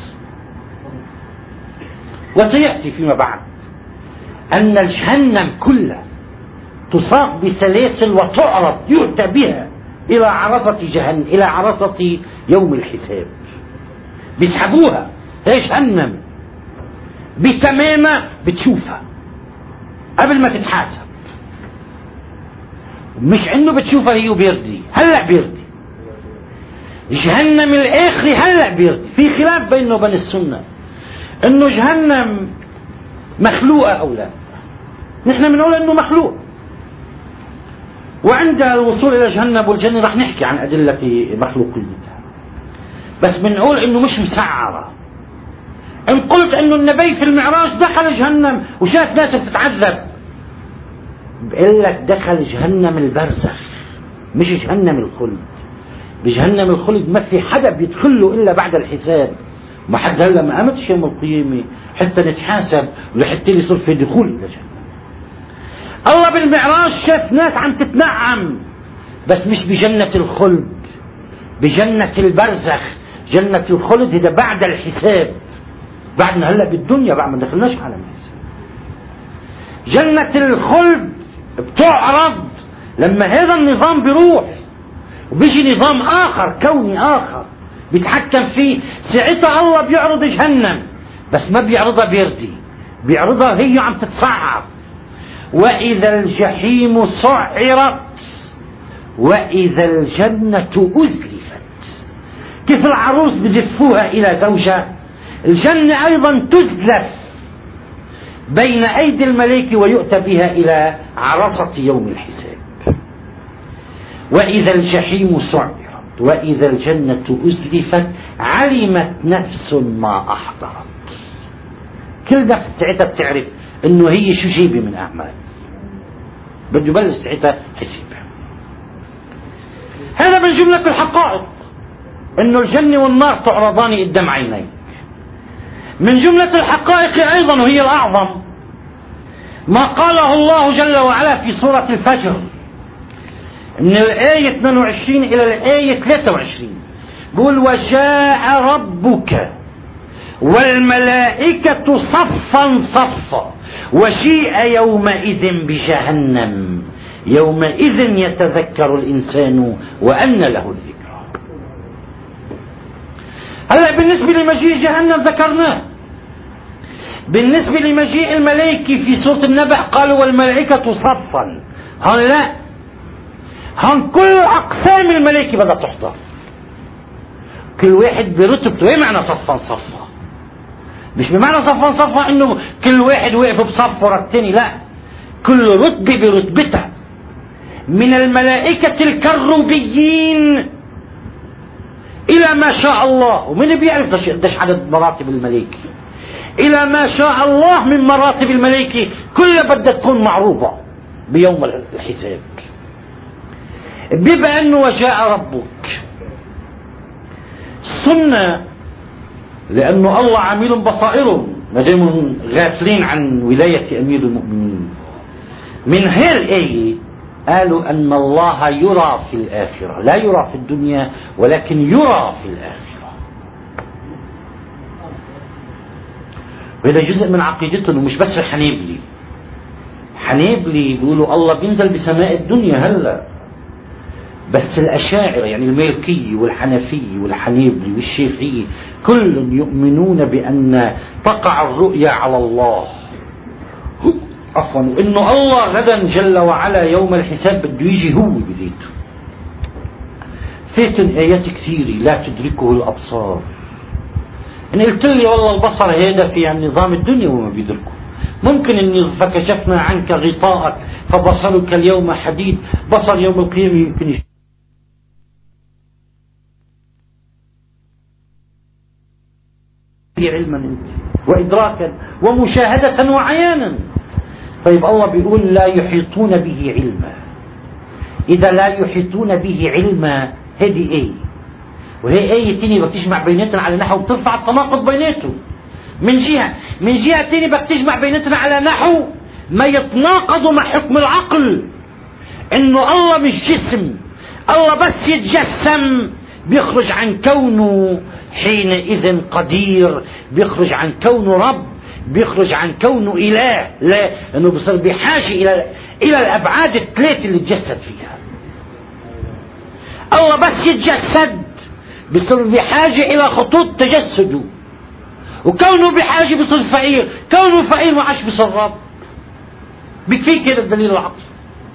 وسيأتي فيما بعد أن جهنم كلها تساق بسلاسل وتعرض، يؤتى بها إلى عرصة جهنم، إلى عرصة يوم الحساب. بيسحبوها هي جهنم بتمامة، بتشوفها قبل ما تتحاسب. مش انه بتشوفها هي بيردي، هلا بيردي جهنم الاخري، هلا بيردي. في خلاف بينه وبين السنة انه جهنم مخلوقة او لا. نحن بنقول انه مخلوق، وعند الوصول الى جهنم والجنة رح نحكي عن ادلة مخلوقيتها، بس بنقول انه مش مسعرة. ان قلت انه النبي في المعراج دخل جهنم وشاف ناس بتتعذب، بقول لك دخل جهنم البرزخ مش جهنم الخلد. بجهنم الخلد ما في حدا بيدخله الا بعد الحساب. ما حد هلا ما قامتش يوم القيامة حتى نتحاسب ولحتى يصير في دخول الى جهنم. الله بالمعراج شاف ناس عم تتنعم، بس مش بجنة الخلد، بجنة البرزخ. جنة الخلد هذا بعد الحساب، بعدنا هلا بالدنيا، بعد ما دخلناش على الحساب. جنة الخلد بتعرض لما هذا النظام بيروح وبيجي نظام آخر كوني آخر بيتحكم فيه. ساعتها الله بيعرض جهنم، بس ما بيعرضها بيردي، بيعرضها هي عم تتصعد. وإذا الجحيم سعرت وإذا الجنة أزلفت. كيف العروس بزفوها إلى زوجها، الجنة أيضا تزلف بين أيدي الملائكة ويؤتى بها إلى عرصة يوم الحساب. وإذا الجحيم سعرت وإذا الجنة أزلفت علمت نفس ما أحضرت. كل نفس ساعتها بتعرف إنه هي شو جيبة من أعمال، بده يبلش ساعتها حسابها. هذا من جملة الحقائق، إنه الجنة والنار تعرضان قدام عينيك. من جملة الحقائق أيضا وهي الأعظم ما قاله الله جل وعلا في سورة الفجر من الآية 22 إلى الآية 23، بيقول وجاء ربك والملائكة صفا صفا وجيء يومئذ بجهنم يومئذ يتذكر الإنسان وأنى له الذكرى. هلا بالنسبة لمجيء جهنم ذكرناه. بالنسبة لمجيء الملائكة في سورة النبأ قالوا والملائكة صفا. هون لا، هون كل أقسام الملائكة بدها تحضر، كل واحد برتبته. ايه معنى صفا صفا؟ مش بمعنى صفا صفا انه كل واحد واقف بصف ورا الثاني، لا، كل رتبة برتبتها. من الملائكة الكروبيين إلى ما شاء الله. ومن بيعرف قديش عدد مراتب الملائكة؟ إلى ما شاء الله من مراتب الملائكة كلها بدها تكون معروضة بيوم الحساب. بيبقى أنه وجاء ربك السنة، لأنه الله عميل بصائرهم، ما دام غافلين عن ولاية أمير المؤمنين. من هي الآية قالوا أن الله يرى في الآخرة، لا يرى في الدنيا ولكن يرى في الآخرة. وهذا جزء من عقيدتهم، ومش بس الحنيبلي. حنيبلي بيقولوا الله بينزل بسماء الدنيا هلا، بس الأشاعرة يعني المالكي والحنفي والحنيبلي والشافعي كل يؤمنون بأن تقع الرؤيا على الله، عفوا، وإنه الله غدا جل وعلا يوم الحساب بده يجي هو بذاته. فاتن آيات كثيرة لا تدركه الأبصار. إن قلت لي والله البصر هذا في النظام الدنيا وما بيدركه. ممكن إني فكشفنا عنك غطاءك فبصرك اليوم حديد، بصر يوم القيامة يمكن علما انت وإدراكا ومشاهدة وعيانا. طيب الله بيقول لا يحيطون به علما. إذا لا يحيطون به علما هذه آية، وهي آية تانية بتجمع بيناتنا على نحو بترفع التناقض بيناته. من جهة تانية بتجمع بيناتنا على نحو ما يتناقض مع حكم العقل، إنه الله مش جسم، الله بس يتجسم بيخرج عن كونه حينئذ قدير، بيخرج عن كونه رب، بيخرج عن كونه إله، لا، لأنه بصير بحاجة إلى الأبعاد الثلاثة اللي تجسد فيها. الله بس يتجسد بصير بحاجة إلى خطوط تجسده، وكونه بحاجة بصير فقير، كونه فقير ما عادش بصير رب. بكفيك هذا الدليل العقلي.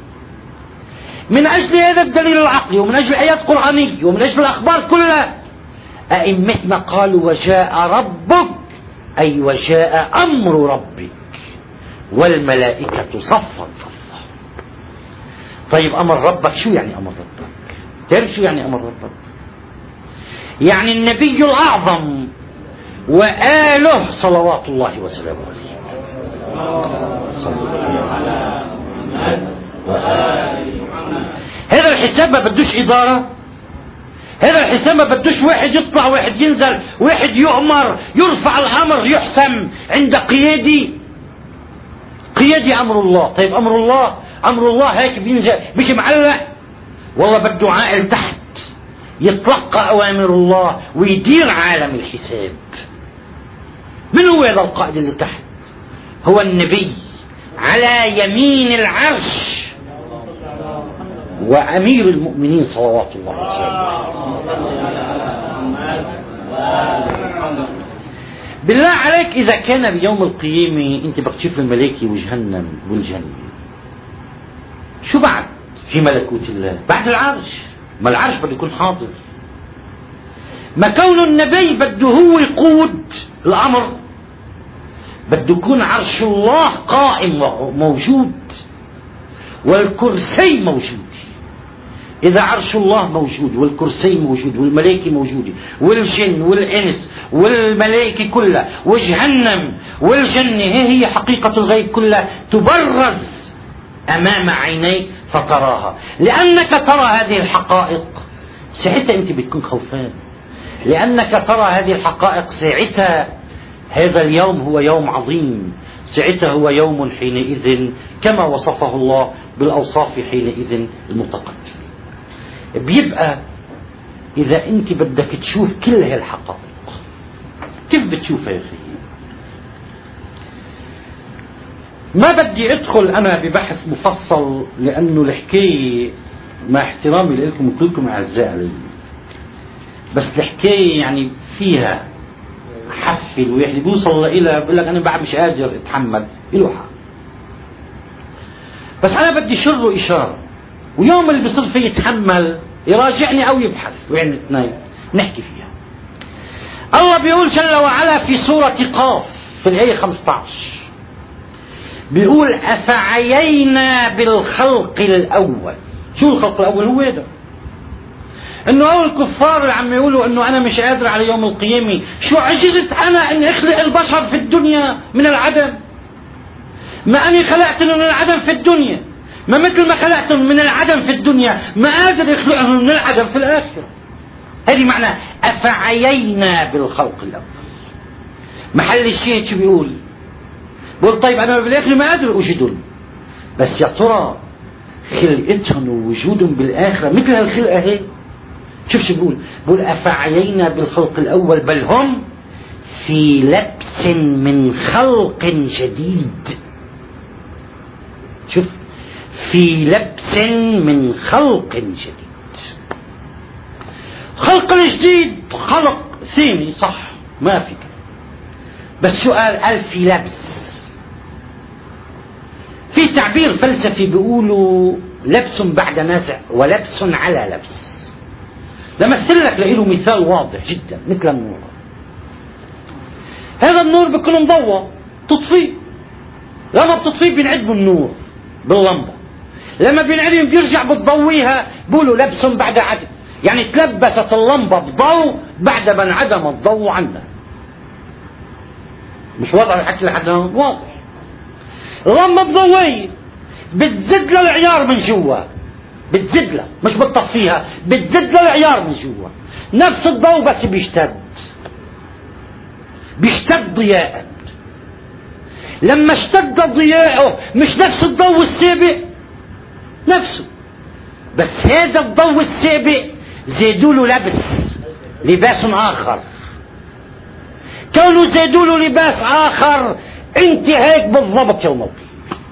من أجل هذا الدليل العقلي ومن أجل الآيات القرآنية ومن أجل الأخبار كلها أئمتنا قالوا وجاء ربك، أي وجاء أمر ربك والملائكة صفا صفا. طيب أمر ربك شو يعني أمر ربك؟ تعرف شو يعني أمر ربك؟ يعني النبي الأعظم وآله صلوات الله وسلامه عليه. هذا الحساب ما بدوش إدارة، هذا الحساب ما بدوش واحد يطلع واحد ينزل واحد يؤمر يرفع الأمر يحسم عند قيادي أمر الله. طيب أمر الله هيك بينزل بيجي معلق، والله بده عائل تحت يتلقى أوامر الله ويدير عالم الحساب. من هو هذا القائد اللي تحت؟ هو النبي على يمين العرش وأمير المؤمنين صلوات الله وسلامه. بالله عليك إذا كان بيوم القيامة أنت بتشوف الملائكة وجهنم والجنة، شو بعد في ملكوت الله بعد العرش؟ ما العرش بده يكون حاضر. ما كون النبي بده هو يقود الأمر، بده يكون عرش الله قائم موجود والكرسي موجود. إذا عرش الله موجود والكرسي موجود والملائكة موجودة والجن والإنس والملائكة كلها وجهنم والجنة، هي حقيقة الغيب كلها تبرز أمام عينيك فتراها. لأنك ترى هذه الحقائق ساعتها أنت بتكون خوفان، لأنك ترى هذه الحقائق ساعتها هذا اليوم هو يوم عظيم، ساعتها هو يوم حينئذ كما وصفه الله بالأوصاف حينئذ المتقدم. بيبقى إذا أنت بدك تشوف كل هذه الحقائق كيف بتشوفها يا أخي؟ ما بدي أدخل أنا ببحث مفصل لأنه الحكاية مع احترامي لكم كلكم أعزاء علي، بس الحكاية يعني فيها حفل الواحد بيوصل إلى بقول لك أنا بعد مش قادر أتحمل له حق. بس أنا بدي شر إشارة، ويوم اللي بيصير فيه يتحمل يراجعني أو يبحث وين الاثنين نحكي فيها. الله بيقول جل وعلا في سورة قاف في الآية 15 بيقول أفعيينا بالخلق الأول. شو الخلق الأول؟ هو هذا. انه هو الكفار اللي عم يقولوا انه انا مش قادر على يوم القيامة، شو عجزت انا ان اخلق البشر في الدنيا من العدم؟ ما اني خلقتهم من العدم في الدنيا، ما مثل ما خلقتهم من العدم في الدنيا ما قادر يخلقهم من العدم في الآخرة. هذه معنى أفعيينا بالخلق الأول. محل الشيء شو بيقول؟ بقول طيب أنا بالآخرة ما قادر أوجدهم، بس يا ترى خلقتهم ووجودهم بالآخرة مثل هالخلقة هي؟ شوف شو بيقول؟ بقول أفعيينا بالخلق الأول بل هم في لبس من خلق جديد. شوف، في لبس من خلق جديد. خلق الجديد خلق ثاني صح، ما في كده، بس شو قال في لبس. في تعبير فلسفي بيقولوا لبس بعد نزع ولبس على لبس. لمثل لك له مثال واضح جدا مثل النور. هذا النور بيكون مضوى، تطفيه، لما بتطفيه بينعدم النور باللمبة، لما بينعدم بيرجع بتضويها، بيقولوا لبس بعد عدم، يعني تلبست اللمبة بضوء بعد ما انعدم الضوء عنها. مش واضح الحكي لحد هون؟ واضح. اللمبة بضوية بتزد لها العيار من جوا، بتزد لها مش بتطفيها، بتزد لها العيار من جوا. نفس الضوء بس بيشتد ضياء. لما اشتد ضياءه مش نفس الضوء السابق نفسه، بس هذا الضوء السابق زادوا له لباس آخر. كانوا زادوا له لباس آخر، انت هيك بالضبط يوم القيامة،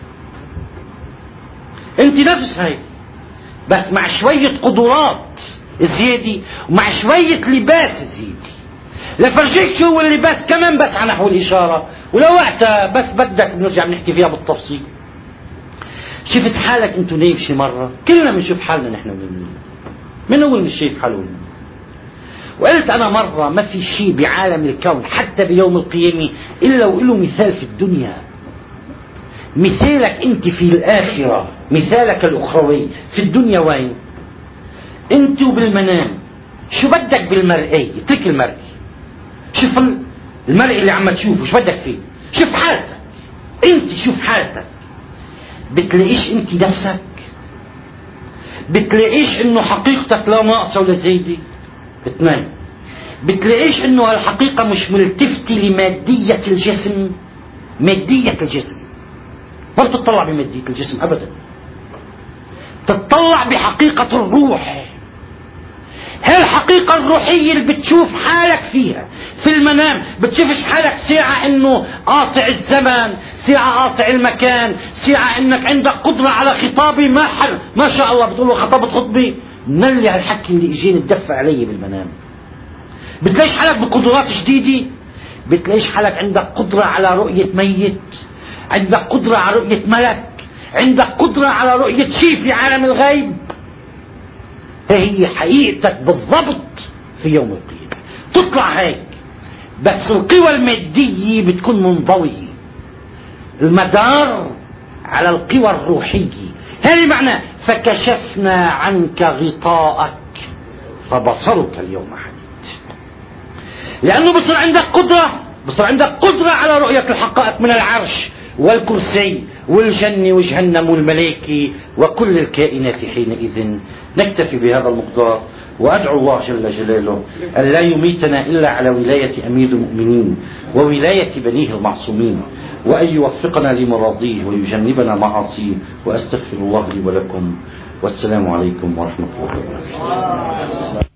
انت نفس هيك بس مع شوية قدرات زيادة ومع شوية لباس زيادة. لفرجيك شو هو اللباس كمان بس على نحو الإشارة، ولو وقتها بس بدك بنرجع بنحكي فيها بالتفصيل. شفت حالك انت نايم شي مرة؟ كلنا بنشوف حالنا نحن ونايمين، من أول مش شايف حاله. وقلت أنا مرة ما في شيء بعالم الكون حتى بيوم القيامة إلا وله مثال في الدنيا. مثالك أنت في الآخرة، مثالك الأخروي في الدنيا وين؟ أنت بالمنام شو بدك بالمرئي؟ اترك المرئي، شوف المرئي اللي عم تشوفه شو بدك فيه، شوف حالتك أنت، شوف حالتك. بتلاقيش أنت نفسك؟ بتلاقيش إنه حقيقتك لا ناقصة ولا زايدة؟ اثنين، بتلاقيش إنه هالحقيقة مش ملتفتة لمادية الجسم؟ مادية الجسم ما بتطلع بمادية الجسم أبدا، تطلع بحقيقة الروح. هالحقيقة الروحية اللي بتشوف حالك فيها في المنام، بتشوفش حالك ساعة انه قاطع الزمن، ساعة قاطع المكان، ساعة انك عندك قدرة على خطابي ما شاء الله بتقول له خطبت خطبي، نلي هالحكي اللي اجاني تدفع علي بالمنام. بتلاقيش حالك بقدرات جديدة، بتلاقيش حالك عندك قدرة على رؤية ميت، عندك قدرة على رؤية ملك، عندك قدرة على رؤية شيء في عالم الغيب. هي حقيقتك بالضبط في يوم القيامة، تطلع هيك. بس القوى المادية بتكون منضوية، المدار على القوى الروحية. هذه معنى فكشفنا عنك غطاءك فبصرك اليوم حديد. لأنه بصير عندك قدرة على رؤية الحقائق من العرش والكرسي والجنة وجهنم والملائكة وكل الكائنات حينئذ. نكتفي بهذا المقدار، وأدعو الله جل جلاله أن لا يميتنا إلا على ولاية أمير المؤمنين وولاية بنيه المعصومين، وأن يوفقنا لمراضيه ويجنبنا معاصيه. وأستغفر الله لي ولكم، والسلام عليكم ورحمة الله وبركاته.